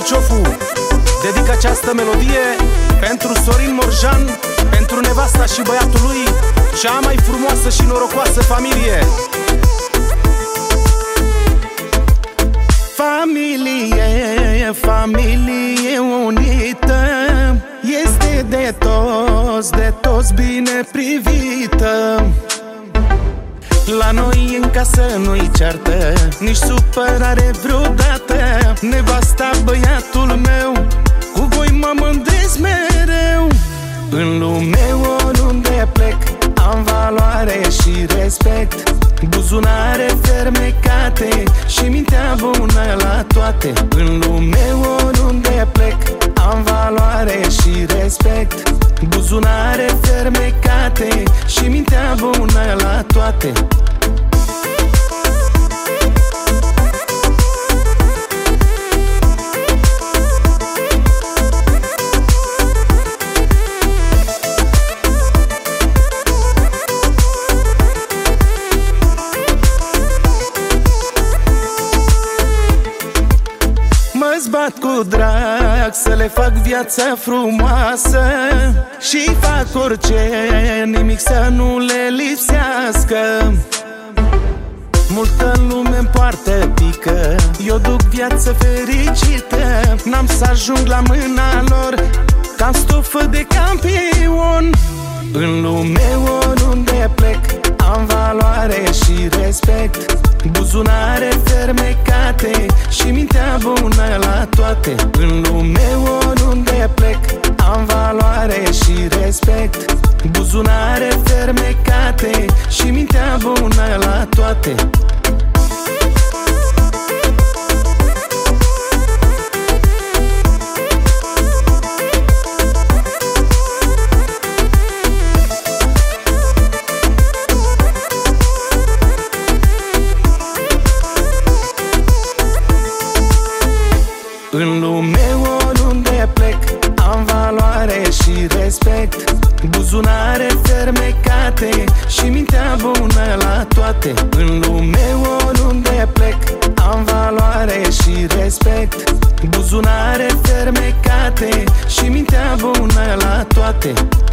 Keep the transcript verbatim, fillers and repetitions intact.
Cârciofu. Dedic această melodie pentru Sorin Morjan, pentru nevasta și băiatul lui, cea mai frumoasă și norocoasă familie. Familie, familie unită, este de toți, de toți bine privită. La noi în casă nu-i ceartă, nici supărare vreodată. Nevasta, băiatul meu, cu voi mă mândresc mereu. În lume oriunde plec, am valoare și respect, buzunare fermecate și mintea bună la toate. În lume oriunde plec, am valoare și respect, buzunare fermecate și mintea bună la toate. Mă-ți bat cu drag să le fac viața frumoasă și fac orice, nimic să nu le lipsească. Multă lume-mi poartă pică, eu duc viață fericită. N-am să ajung la mâna lor ca stofă de campion. În lume oriunde plec, am valoare și respect, buzunare fermecate și mintea bună la toate. În lume oriunde plec, am valoare și respect, buzunare fermecate și mintea bună la toate. În lume oriunde plec, am valoare și respect, buzunare fermecate și mintea bună la toate. În lume oriunde plec, am valoare și respect, buzunare fermecate și mintea bună la toate.